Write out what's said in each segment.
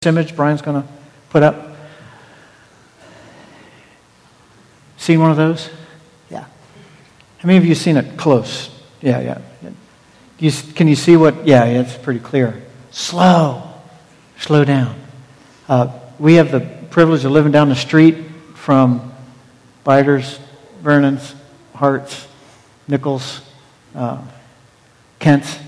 image Brian's going to put up? Seen one of those? Yeah. How many of you seen it close? Yeah. Can you see what? Yeah, it's pretty clear. Slow down. We have the privilege of living down the street from Biders, Vernon's, Hart's, Nichols, Kent's.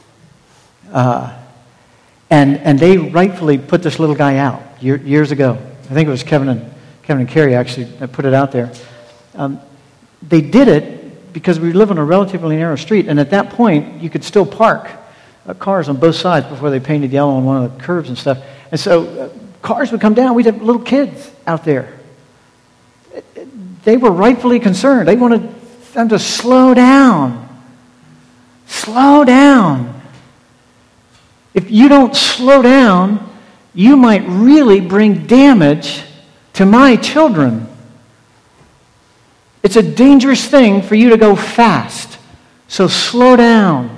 And they rightfully put this little guy out years ago. I think it was Kevin and Carrie actually that put it out there. They did it because we live on a relatively narrow street, and at that point, you could still park cars on both sides before they painted yellow on one of the curbs and stuff. And so cars would come down. We'd have little kids out there. They were rightfully concerned. They wanted them to slow down. Slow down. If you don't slow down, you might really bring damage to my children. It's a dangerous thing for you to go fast. So slow down.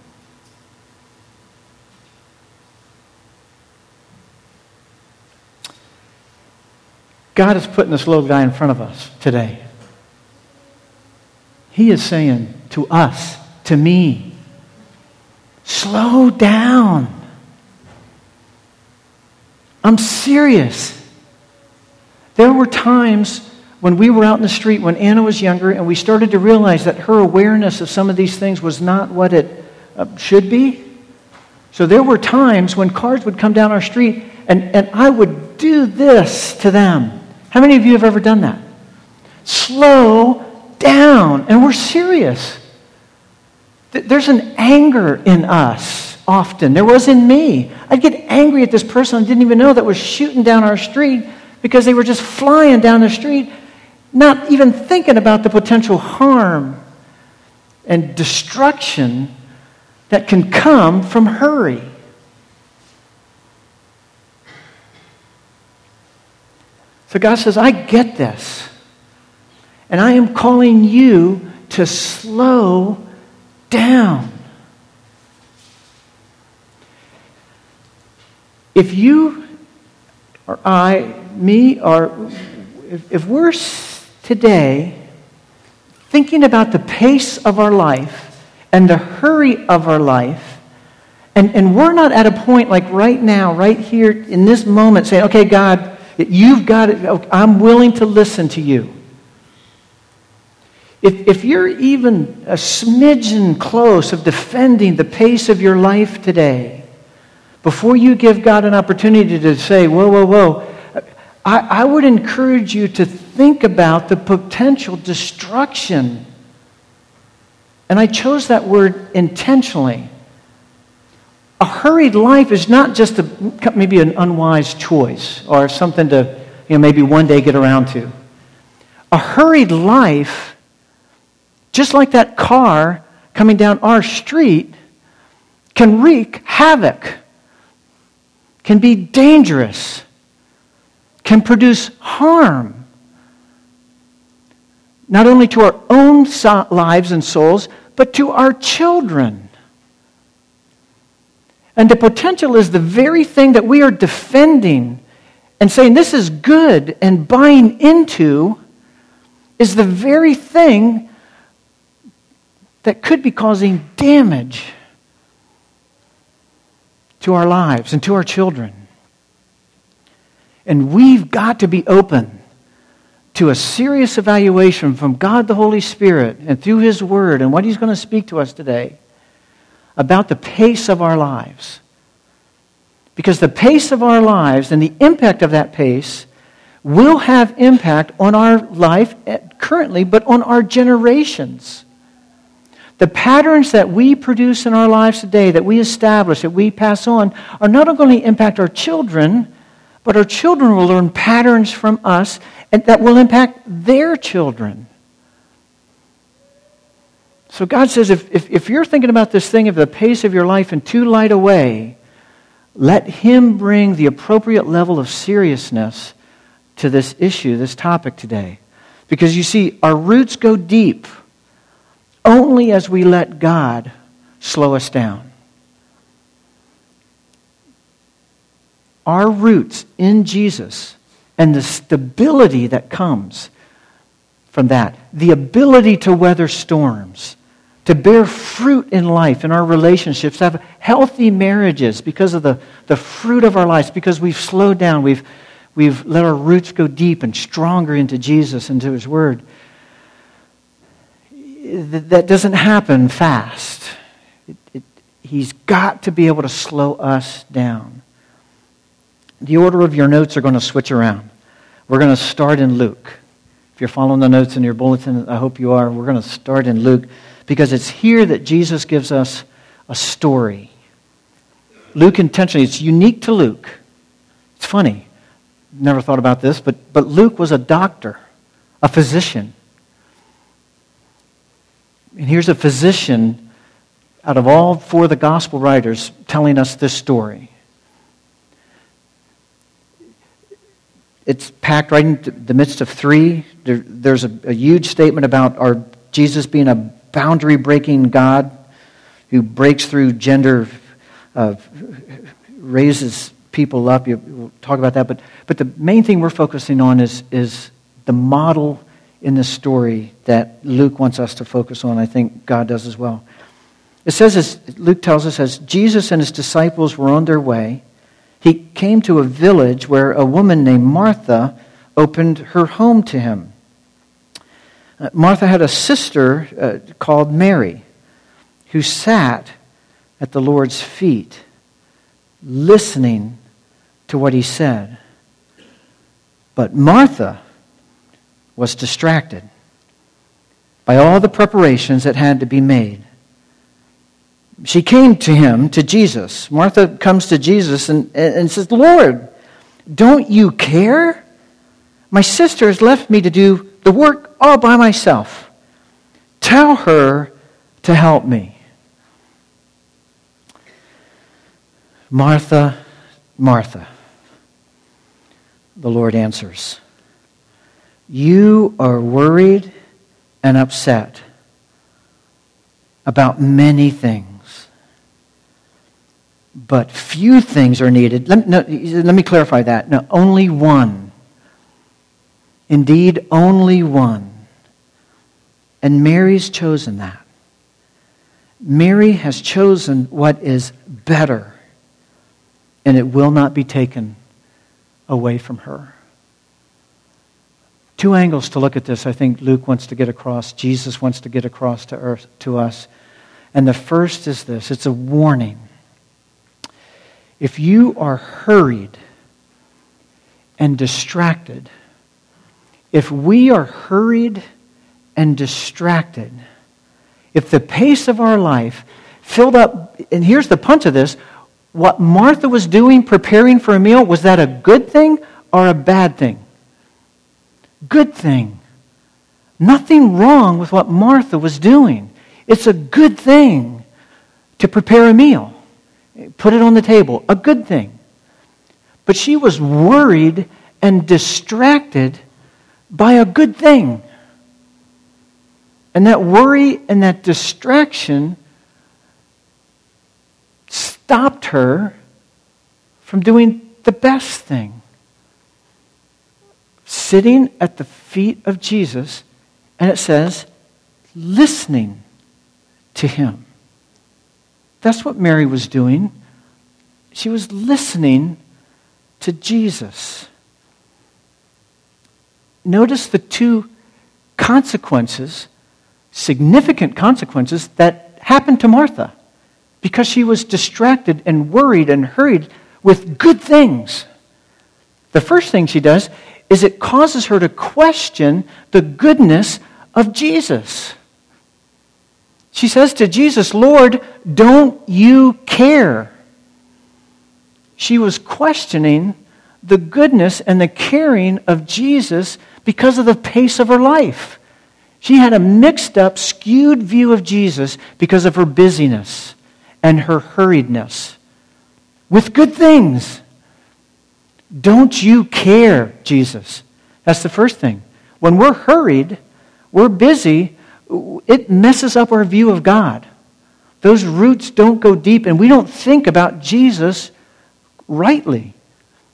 God is putting this little guy in front of us today. He is saying to us, to me, slow down. I'm serious. There were times when we were out in the street when Anna was younger and we started to realize that her awareness of some of these things was not what it should be. So there were times when cars would come down our street and I would do this to them. How many of you have ever done that? Slow down. And we're serious. There's an anger in us often. There was in me. I'd get angry at this person I didn't even know that was shooting down our street because they were just flying down the street, not even thinking about the potential harm and destruction that can come from hurry. So God says, I get this. And I am calling you to slow down. If you or if we're today thinking about the pace of our life and the hurry of our life, and we're not at a point like right now, right here in this moment saying, okay, God, you've got it. I'm willing to listen to you. If you're even a smidgen close of defending the pace of your life today, before you give God an opportunity to say, whoa, I would encourage you to think about the potential destruction. And I chose that word intentionally. A hurried life is not just maybe an unwise choice or something to maybe one day get around to. A hurried life, just like that car coming down our street, can wreak havoc, can be dangerous, can produce harm, not only to our own lives and souls, but to our children. And the potential is the very thing that we are defending and saying this is good and buying into is the very thing that could be causing damage to our lives and to our children. And we've got to be open to a serious evaluation from God the Holy Spirit and through His Word and what He's going to speak to us today about the pace of our lives. Because the pace of our lives and the impact of that pace will have impact on our life currently, but on our generations. The patterns that we produce in our lives today, that we establish, that we pass on, are not only impact our children, but our children will learn patterns from us and that will impact their children. So God says, if you're thinking about this thing of the pace of your life in too light a way, let Him bring the appropriate level of seriousness to this issue, this topic today. Because you see, our roots go deep only as we let God slow us down. our roots in Jesus and the stability that comes from that, the ability to weather storms, to bear fruit in life, in our relationships, to have healthy marriages because of the fruit of our lives, because we've slowed down, we've let our roots go deep and stronger into Jesus, into His Word. That doesn't happen fast. He's got to be able to slow us down. The order of your notes are going to switch around. We're going to start in Luke. If you're following the notes in your bulletin, I hope you are. We're going to start in Luke because it's here that Jesus gives us a story. Luke intentionally, it's unique to Luke. It's funny. Never thought about this, but Luke was a doctor, a physician. And here's a physician out of all four of the gospel writers telling us this story. It's packed right into the midst of three. There's a huge statement about our Jesus being a boundary-breaking God who breaks through gender, raises people up. We'll talk about that. But the main thing we're focusing on is the model in this story that Luke wants us to focus on. I think God does as well. It says, as Luke tells us, as Jesus and His disciples were on their way, He came to a village where a woman named Martha opened her home to Him. Martha had a sister called Mary who sat at the Lord's feet listening to what He said. But Martha was distracted by all the preparations that had to be made. She came to Him, to Jesus. Martha comes to Jesus and says, Lord, don't you care? My sister has left me to do the work all by myself. Tell her to help me. Martha, Martha, the Lord answers, you are worried and upset about many things. But few things are needed. Let me clarify that. No, only one. Indeed, only one. And Mary's chosen that. Mary has chosen what is better, and it will not be taken away from her. Two angles to look at this I think Luke wants to get across, Jesus wants to get across to us. And the first is this, it's a warning. If you are hurried and distracted, if we are hurried and distracted, if the pace of our life filled up, and here's the punch of this, what Martha was doing, preparing for a meal, was that a good thing or a bad thing? Good thing. Nothing wrong with what Martha was doing. It's a good thing to prepare a meal. Put it on the table. A good thing. But she was worried and distracted by a good thing. And that worry and that distraction stopped her from doing the best thing. Sitting at the feet of Jesus, and it says, listening to Him. That's what Mary was doing. She was listening to Jesus. Notice the two consequences, significant consequences, that happened to Martha because she was distracted and worried and hurried with good things. The first thing she does is it causes her to question the goodness of Jesus. She says to Jesus, Lord, don't you care? She was questioning the goodness and the caring of Jesus because of the pace of her life. She had a mixed up, skewed view of Jesus because of her busyness and her hurriedness with good things. Don't you care, Jesus? That's the first thing. When we're hurried, we're busy, it messes up our view of God. Those roots don't go deep, and we don't think about Jesus rightly.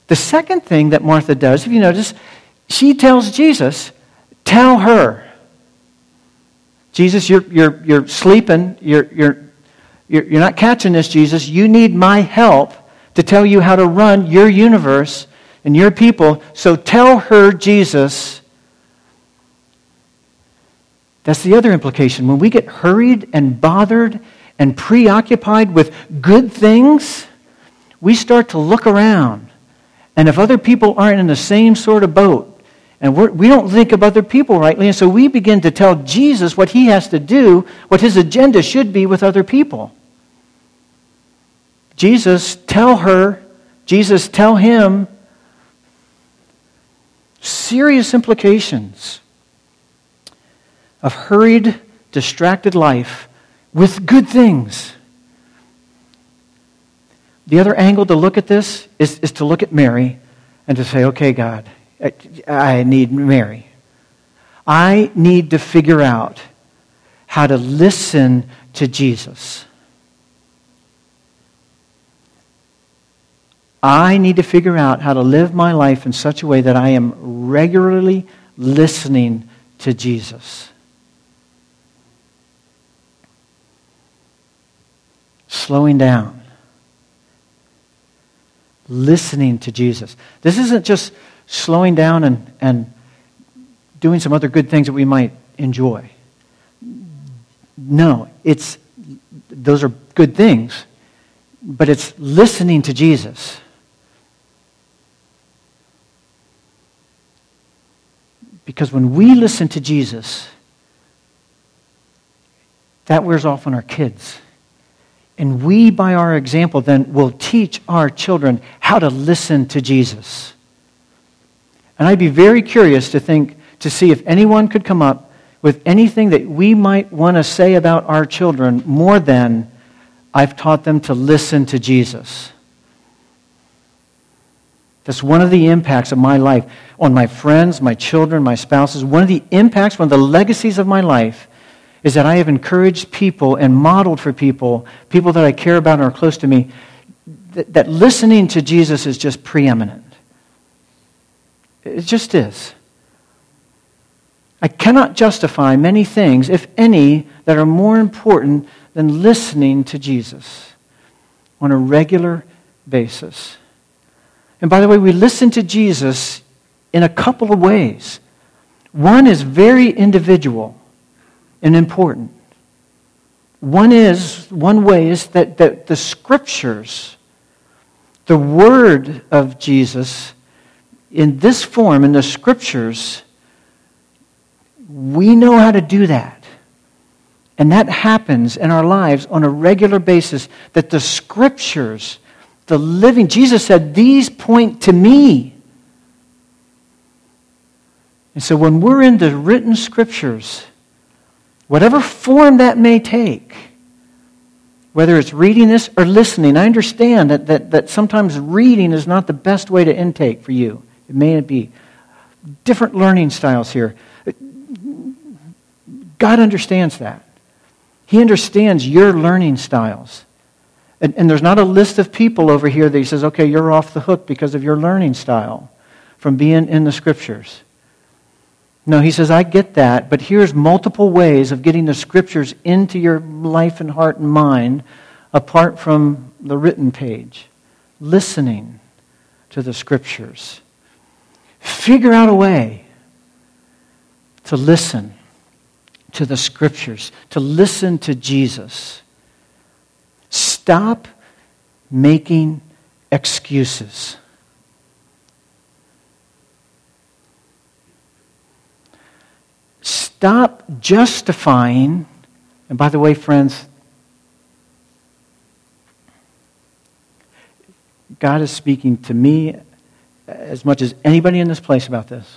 The second thing that Martha does, if you notice, she tells Jesus, tell her. Jesus, you're sleeping. You're not catching this, Jesus. You need my help to tell you how to run your universe and your people. So tell her, Jesus. That's the other implication. When we get hurried and bothered and preoccupied with good things, we start to look around. And if other people aren't in the same sort of boat, and we don't think of other people rightly, and so we begin to tell Jesus what he has to do, what his agenda should be with other people. Jesus, tell her. Jesus, tell him. Serious implications of hurried, distracted life with good things. The other angle to look at this is to look at Mary and to say, okay, God, I need Mary. I need to figure out how to listen to Jesus. I need to figure out how to live my life in such a way that I am regularly listening to Jesus. Slowing down. Listening to Jesus. This isn't just slowing down and doing some other good things that we might enjoy. No, those are good things, but it's listening to Jesus. Because when we listen to Jesus, that wears off on our kids. And we, by our example, then will teach our children how to listen to Jesus. And I'd be very curious to see if anyone could come up with anything that we might want to say about our children more than, I've taught them to listen to Jesus. That's one of the impacts of my life on my friends, my children, my spouses. One of the impacts, one of the legacies of my life is that I have encouraged people and modeled for people that I care about and are close to me, that listening to Jesus is just preeminent. It just is. I cannot justify many things, if any, that are more important than listening to Jesus on a regular basis. And by the way, we listen to Jesus in a couple of ways. One is very individual and important. One way is that the Scriptures, the Word of Jesus, in this form, in the Scriptures, we know how to do that. And that happens in our lives on a regular basis, that the Scriptures, the living, Jesus said, these point to me. And so when we're in the written Scriptures, whatever form that may take, whether it's reading this or listening, I understand that sometimes reading is not the best way to intake for you. It may not be. Different learning styles here. God understands that. He understands your learning styles. And there's not a list of people over here that he says, okay, you're off the hook because of your learning style from being in the Scriptures. No, he says, I get that, but here's multiple ways of getting the Scriptures into your life and heart and mind apart from the written page. Listening to the Scriptures. Figure out a way to listen to the Scriptures, to listen to Jesus. Stop making excuses. Stop justifying, and by the way, friends, God is speaking to me as much as anybody in this place about this.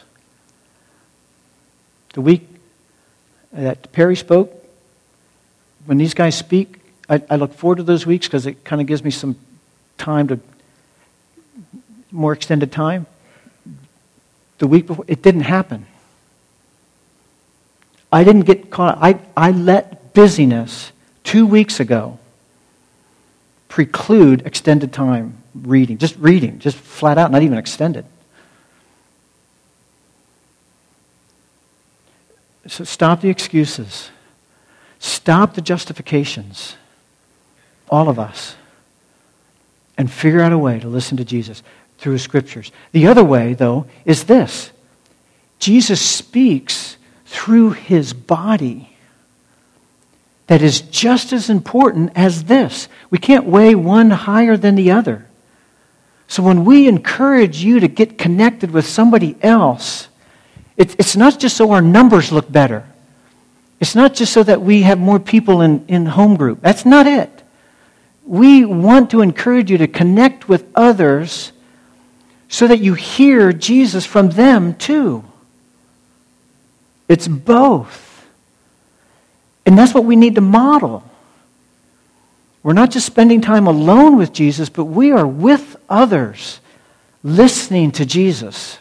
The week that Perry spoke, when these guys speak, I look forward to those weeks because it kind of gives me some time more extended time. The week before, it didn't happen. I didn't get caught. I let busyness 2 weeks ago preclude extended time reading, just flat out, not even extended. So stop the excuses. Stop the justifications. All of us. And figure out a way to listen to Jesus through His Scriptures. The other way, though, is this. Jesus speaks through His body. That is just as important as this. We can't weigh one higher than the other. So when we encourage you to get connected with somebody else, it's not just so our numbers look better. It's not just so that we have more people in home group. That's not it. We want to encourage you to connect with others so that you hear Jesus from them too. It's both. And that's what we need to model. We're not just spending time alone with Jesus, but we are with others, listening to Jesus.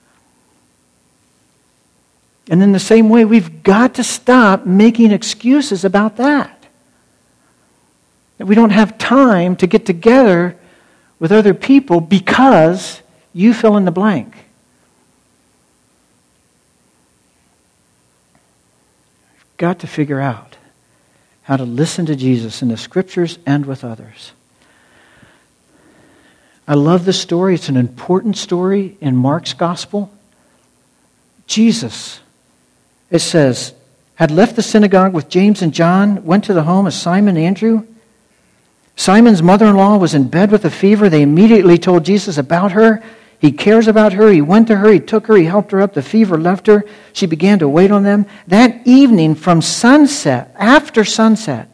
And in the same way, we've got to stop making excuses about that. That we don't have time to get together with other people because you fill in the blank. We've got to figure out how to listen to Jesus in the Scriptures and with others. I love this story. It's an important story in Mark's Gospel. Jesus, it says, had left the synagogue with James and John, went to the home of Simon and Andrew. Simon's mother-in-law was in bed with a fever. They immediately told Jesus about her. He cares about her. He went to her. He took her. He helped her up. The fever left her. She began to wait on them. That evening from sunset, after sunset,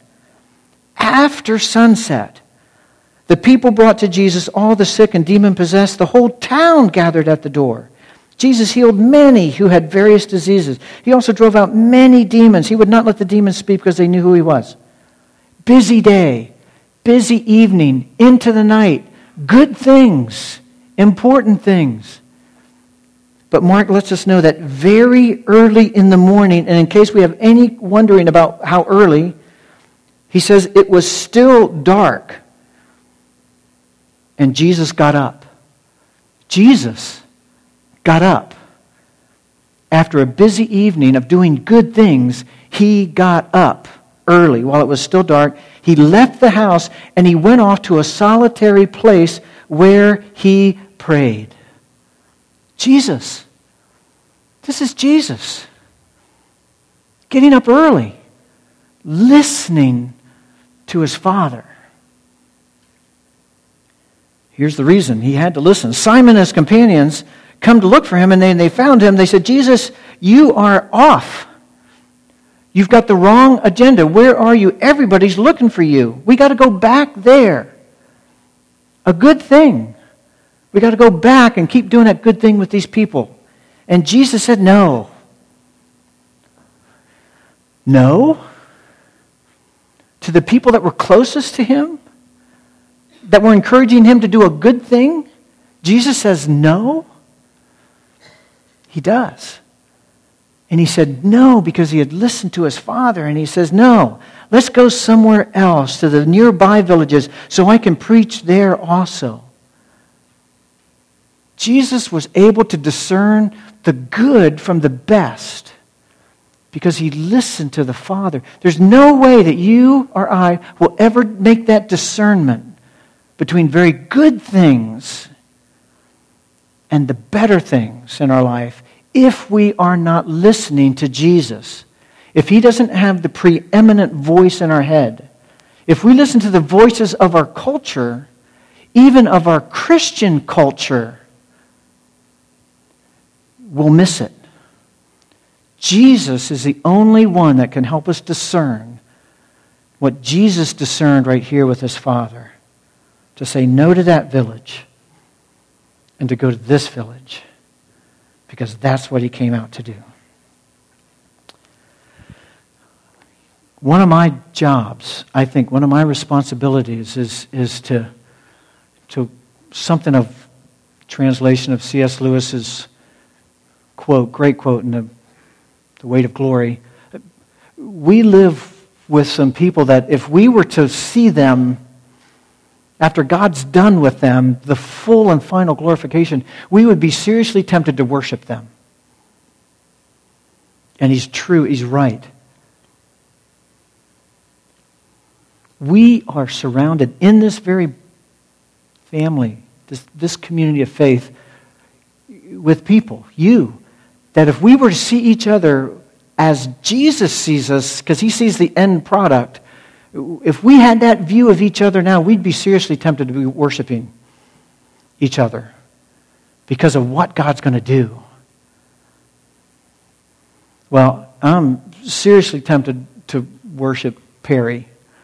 the people brought to Jesus all the sick and demon-possessed. The whole town gathered at the door. Jesus healed many who had various diseases. He also drove out many demons. He would not let the demons speak because they knew who He was. Busy day. Busy evening, into the night, good things, important things. But Mark lets us know that very early in the morning, and in case we have any wondering about how early, he says it was still dark. And Jesus got up. Jesus got up. After a busy evening of doing good things, He got up early while it was still dark. He left the house and He went off to a solitary place where He prayed. Jesus. This is Jesus. Getting up early. Listening to His Father. Here's the reason He had to listen. Simon and his companions come to look for Him, and they found Him. They said, Jesus, you are off. You've got the wrong agenda. Where are you? Everybody's looking for you. We got to go back there. A good thing. We got to go back and keep doing that good thing with these people. And Jesus said, no. No? To the people that were closest to Him, that were encouraging Him to do a good thing, Jesus says no? He does. And He said no because He had listened to His Father. And He says, no, let's go somewhere else to the nearby villages so I can preach there also. Jesus was able to discern the good from the best because He listened to the Father. There's no way that you or I will ever make that discernment between very good things and the better things in our life if we are not listening to Jesus. If He doesn't have the preeminent voice in our head, if we listen to the voices of our culture, even of our Christian culture, we'll miss it. Jesus is the only one that can help us discern what Jesus discerned right here with His Father. To say no to that village and to go to this village. Because that's what He came out to do. One of my jobs, I think, one of my responsibilities is to something of translation of C.S. Lewis's quote, great quote in The Weight of Glory. We live with some people that if we were to see them after God's done with them, the full and final glorification, we would be seriously tempted to worship them. And he's true, he's right. We are surrounded in this very family, this community of faith, with people, that if we were to see each other as Jesus sees us, because he sees the end product, if we had that view of each other now, we'd be seriously tempted to be worshiping each other because of what God's going to do. Well, I'm seriously tempted to worship Perry.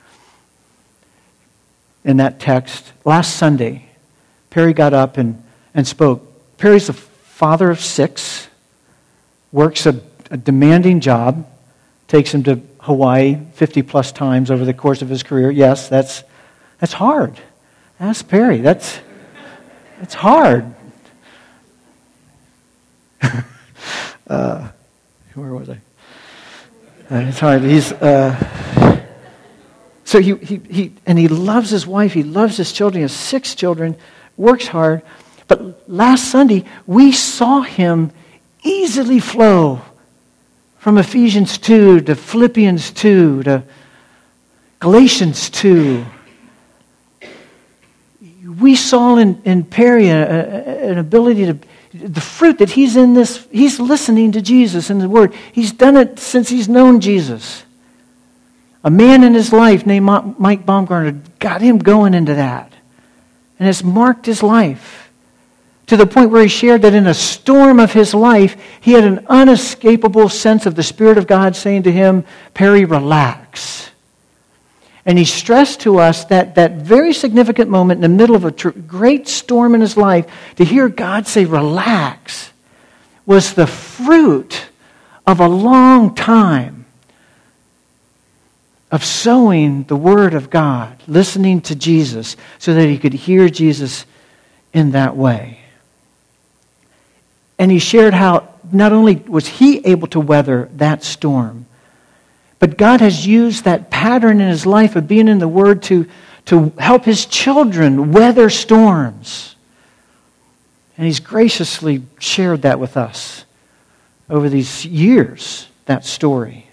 In that text, last Sunday, Perry got up and spoke. Perry's the father of 6, works a demanding job, takes him to Hawaii 50 plus times over the course of his career. Yes, that's hard. Ask Perry. That's hard. Where was I? It's hard. So he loves his wife. He loves his children. He has 6 children. Works hard. But last Sunday we saw him easily flow from Ephesians 2 to Philippians 2 to Galatians 2. We saw in Perry an ability to, the fruit that he's in this, he's listening to Jesus in the Word. He's done it since he's known Jesus. A man in his life named Mike Baumgartner got him going into that. And it's marked his life to the point where he shared that in a storm of his life, he had an unescapable sense of the Spirit of God saying to him, Perry, relax. And he stressed to us that very significant moment in the middle of a great storm in his life, to hear God say, relax, was the fruit of a long time of sowing the Word of God, listening to Jesus, so that he could hear Jesus in that way. And he shared how not only was he able to weather that storm, but God has used that pattern in his life of being in the Word to help his children weather storms. And he's graciously shared that with us over these years, that story.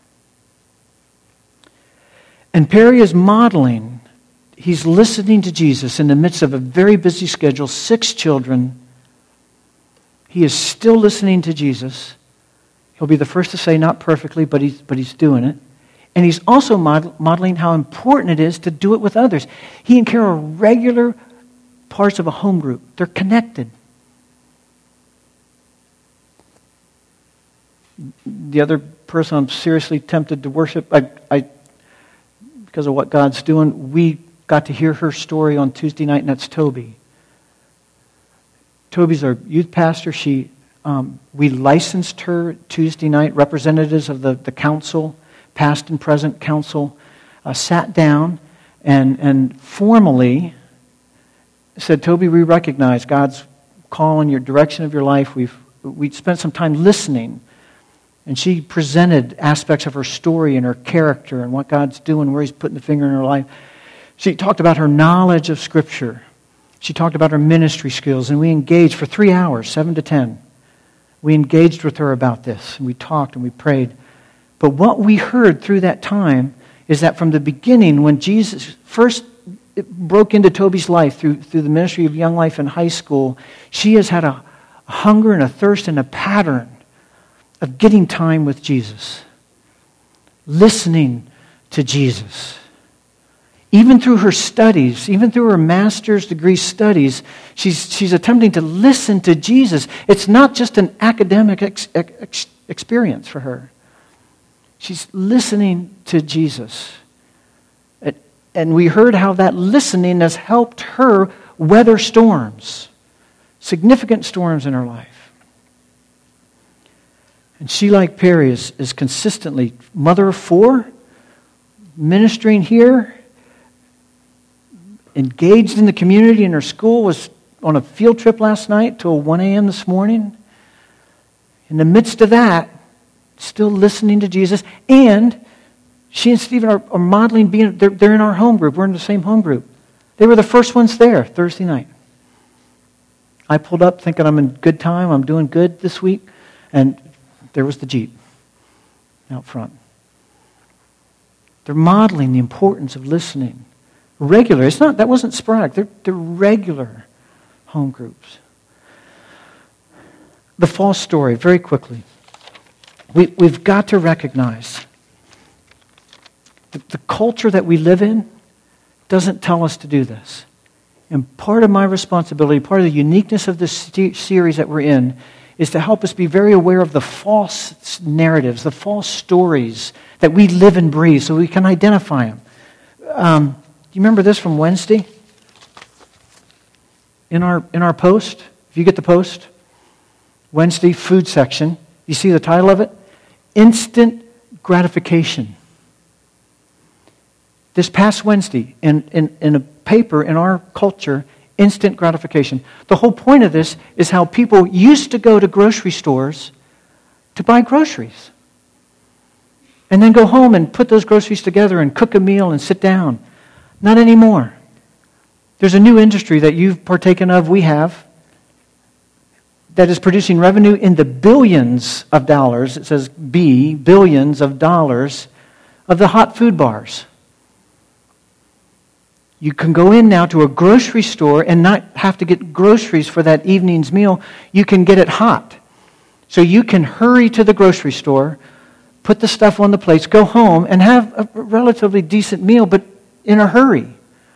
And Perry is modeling, he's listening to Jesus in the midst of a very busy schedule, 6 children. He is still listening to Jesus. He'll be the first to say not perfectly, but he's doing it. And he's also modeling how important it is to do it with others. He and Carol are regular parts of a home group. They're connected. The other person I'm seriously tempted to worship, I because of what God's doing, we got to hear her story on Tuesday night, and that's Toby. Toby's our youth pastor. We licensed her Tuesday night. Representatives of the council, past and present council, sat down and formally said, Toby, we recognize God's call in your direction of your life. We spent some time listening. And she presented aspects of her story and her character and what God's doing, where he's putting the finger in her life. She talked about her knowledge of Scripture. She talked about her ministry skills, and we engaged for 3 hours, 7 to 10. We engaged with her about this, and we talked and we prayed. But what we heard through that time is that from the beginning, when Jesus first broke into Toby's life through the ministry of Young Life in high school, she has had a hunger and a thirst and a pattern of getting time with Jesus, listening to Jesus. Even through her studies, even through her master's degree studies, she's attempting to listen to Jesus. It's not just an academic experience for her. She's listening to Jesus. And we heard how that listening has helped her weather storms, significant storms in her life. And she, like Perry, is consistently mother of 4, ministering here, engaged in the community in her school, was on a field trip last night till 1 a.m. this morning. In the midst of that, still listening to Jesus. And she and Stephen are modeling they're in our home group. We're in the same home group. They were the first ones there Thursday night. I pulled up thinking I'm in good time, I'm doing good this week, and there was the Jeep out front. They're modeling the importance of listening. Regular. That wasn't sporadic. They're regular home groups. The false story, very quickly. We've got to recognize that the culture that we live in doesn't tell us to do this. And part of my responsibility, part of the uniqueness of this series that we're in, is to help us be very aware of the false narratives, the false stories that we live and breathe so we can identify them. Do you remember this from Wednesday? In our post, if you get the post, Wednesday food section, you see the title of it? Instant gratification. This past Wednesday, in a paper in our culture, instant gratification. The whole point of this is how people used to go to grocery stores to buy groceries. And then go home and put those groceries together and cook a meal and sit down. Not anymore. There's a new industry that you've partaken of, we have, that is producing revenue in the billions of dollars. It says billions of dollars of the hot food bars. You can go in now to a grocery store and not have to get groceries for that evening's meal. You can get it hot. So you can hurry to the grocery store, put the stuff on the plates, go home, and have a relatively decent meal, but in a hurry.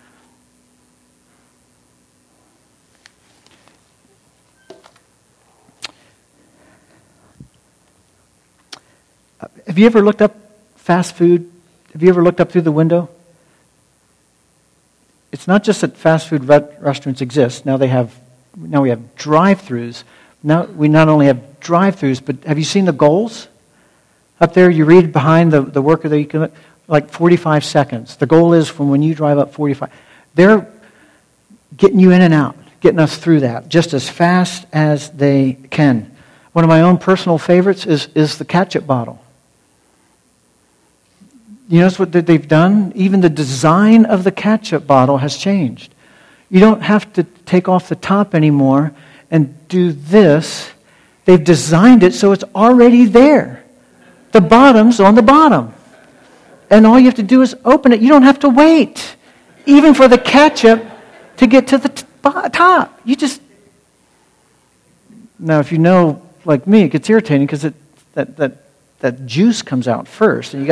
Have you ever looked up fast food? Have you ever looked up through the window? It's not just that fast food restaurants exist. Now we have drive-thrus. Now we not only have drive-thrus, but have you seen the goals? Up there, you read behind the worker that you can, like 45 seconds. The goal is from when you drive up 45. They're getting you in and out, getting us through that just as fast as they can. One of my own personal favorites is the ketchup bottle. You notice what they've done? Even the design of the ketchup bottle has changed. You don't have to take off the top anymore and do this. They've designed it so it's already there. The bottom's on the bottom. And all you have to do is open it. You don't have to wait, even for the ketchup to get to the top. You just... Now, if you know, like me, it gets irritating because that juice comes out first. And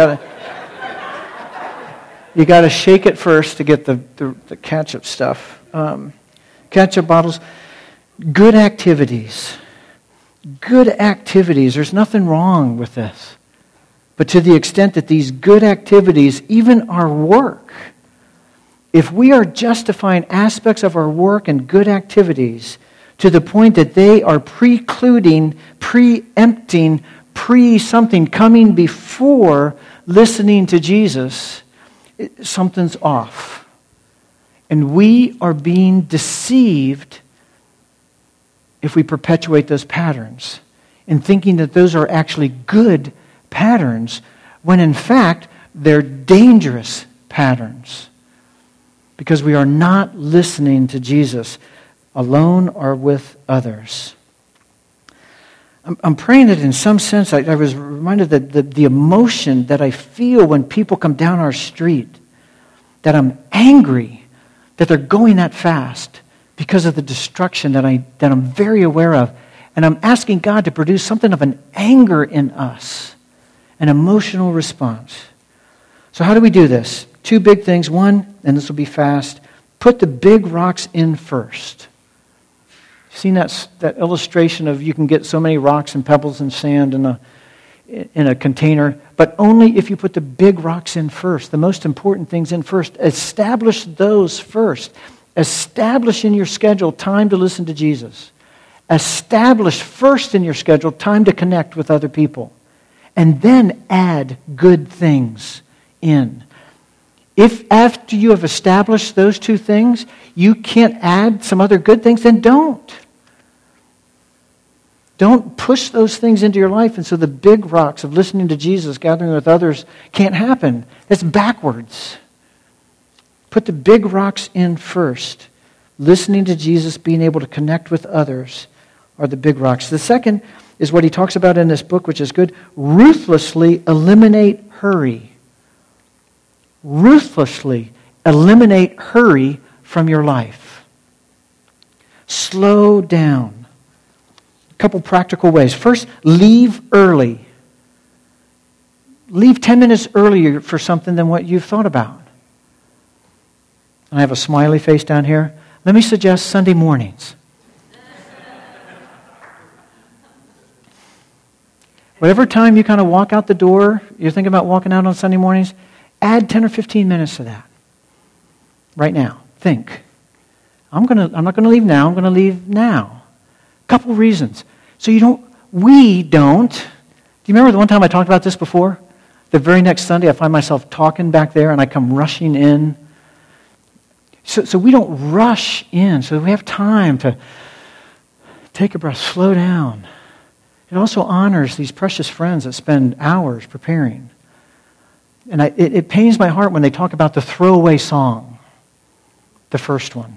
you got to shake it first to get the ketchup stuff. Ketchup bottles. Good activities. Good activities. There's nothing wrong with this. But to the extent that these good activities, even our work, if we are justifying aspects of our work and good activities to the point that they are precluding, preempting, something coming before listening to Jesus, something's off. And we are being deceived if we perpetuate those patterns in thinking that those are actually good patterns, when in fact they're dangerous patterns. Because we are not listening to Jesus alone or with others. I'm praying that in some sense, I was reminded that the emotion that I feel when people come down our street, that I'm angry that they're going that fast because of the destruction that I'm very aware of. And I'm asking God to produce something of an anger in us, an emotional response. So how do we do this? Two big things. One, and this will be fast, put the big rocks in first. Seen that illustration of you can get so many rocks and pebbles and sand in a container, but only if you put the big rocks in first, the most important things in first. Establish those first. Establish in your schedule time to listen to Jesus. Establish first in your schedule time to connect with other people. And then add good things in. If after you have established those two things, you can't add some other good things, then don't. Don't push those things into your life, and so the big rocks of listening to Jesus, gathering with others, can't happen. That's backwards. Put the big rocks in first. Listening to Jesus, being able to connect with others are the big rocks. The second is what he talks about in this book, which is good. Ruthlessly eliminate hurry. Ruthlessly eliminate hurry from your life. Slow down. A couple practical ways. First, leave early. Leave 10 minutes earlier for something than what you've thought about. And I have a smiley face down here. Let me suggest Sunday mornings. Whatever time you kind of walk out the door, you're thinking about walking out on Sunday mornings, add 10 or 15 minutes to that. Right now. Think. I'm not going to leave now. I'm going to leave now. Couple reasons. So we don't. Do you remember the one time I talked about this before? The very next Sunday I find myself talking back there and I come rushing in. So we don't rush in. So we have time to take a breath, slow down. It also honors these precious friends that spend hours preparing. And it pains my heart when they talk about the throwaway song, the first one.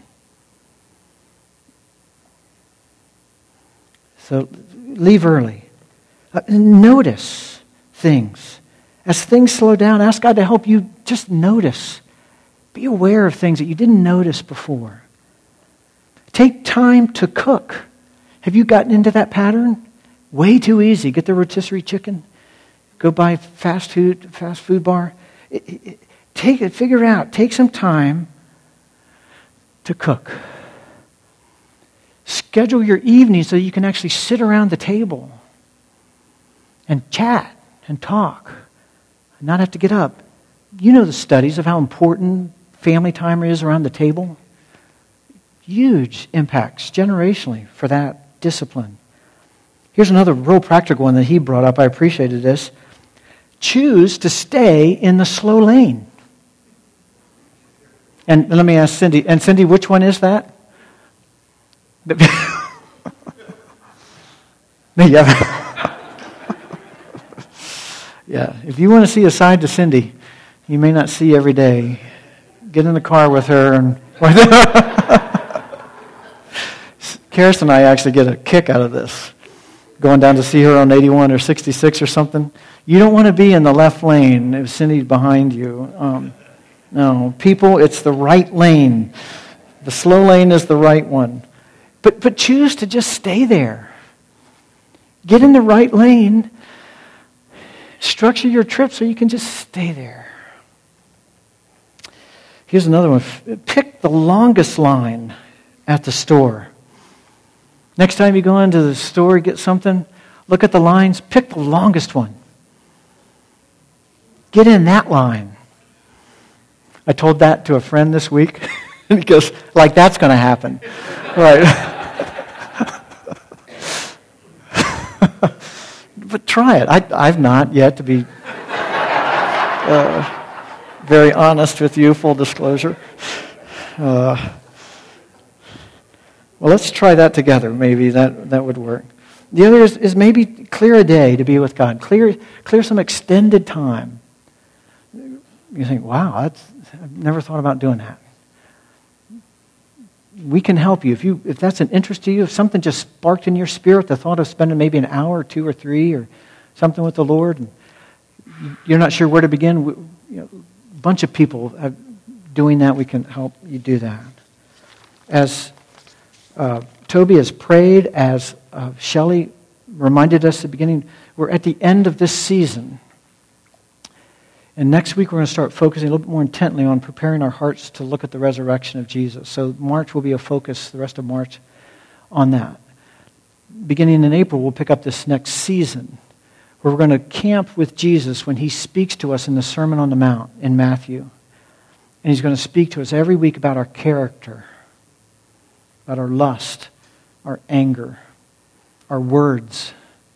So leave early. Notice things. As things slow down, ask God to help you just notice. Be aware of things that you didn't notice before. Take time to cook. Have you gotten into that pattern? Way too easy. Get the rotisserie chicken. Go buy fast food bar. Figure out. Take some time to cook. Schedule your evening so you can actually sit around the table and chat and talk and not have to get up. You know the studies of how important family time is around the table. Huge impacts generationally for that discipline. Here's another real practical one that he brought up. I appreciated this. Choose to stay in the slow lane. And let me ask Cindy. And Cindy, which one is that? Yeah. If you want to see a side to Cindy you may not see every day, get in the car with her and Karis and I actually get a kick out of this. Going down to see her on 81 or 66 or something. You don't want to be in the left lane if Cindy's behind you. No, people, it's the right lane. The slow lane is the right one. But choose to just stay there. Get in the right lane. Structure your trip so you can just stay there. Here's another one. Pick the longest line at the store. Next time you go into the store, get something, look at the lines, pick the longest one. Get in that line. I told that to a friend this week. And he goes, like that's going to happen. Right. But try it. I've not yet, to be very honest with you, full disclosure. Well, let's try that together. Maybe that would work. The other is maybe clear a day to be with God. Clear some extended time. You think, wow, I've never thought about doing that. We can help you. If that's an interest to you, if something just sparked in your spirit, the thought of spending maybe an hour or 2 or 3 or something with the Lord, and you're not sure where to begin, a bunch of people doing that, we can help you do that. As Toby has prayed, as Shelley reminded us at the beginning, we're at the end of this season. And next week we're going to start focusing a little bit more intently on preparing our hearts to look at the resurrection of Jesus. So March will be a focus, the rest of March, on that. Beginning in April, we'll pick up this next season where we're going to camp with Jesus when he speaks to us in the Sermon on the Mount in Matthew. And he's going to speak to us every week about our character, about our lust, our anger, our words.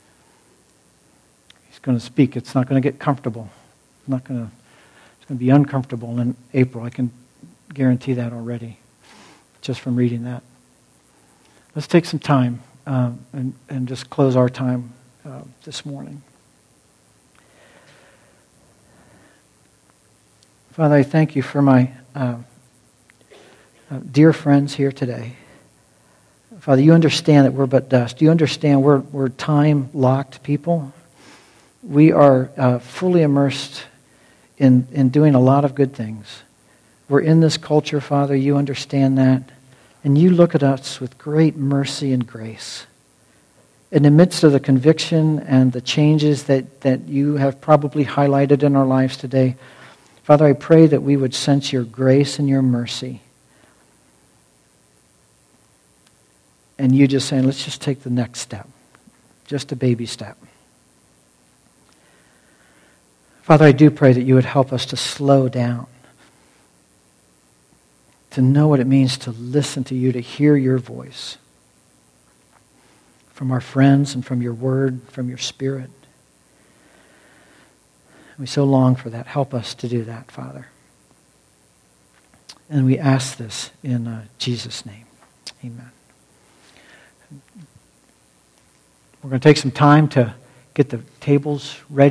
He's going to speak. It's not going to get comfortable. It's going to be uncomfortable in April. I can guarantee that already, just from reading that. Let's take some time and just close our time this morning. Father, I thank you for my dear friends here today. Father, you understand that we're but dust. You understand we're time-locked people. We are fully immersed in doing a lot of good things. We're in this culture, Father. You understand that. And you look at us with great mercy and grace. In the midst of the conviction and the changes that you have probably highlighted in our lives today, Father, I pray that we would sense your grace and your mercy. And you just saying, let's just take the next step. Just a baby step. Father, I do pray that you would help us to slow down, to know what it means to listen to you, to hear your voice from our friends and from your word, from your spirit. We so long for that. Help us to do that, Father. And we ask this in Jesus' name. Amen. We're going to take some time to get the tables ready.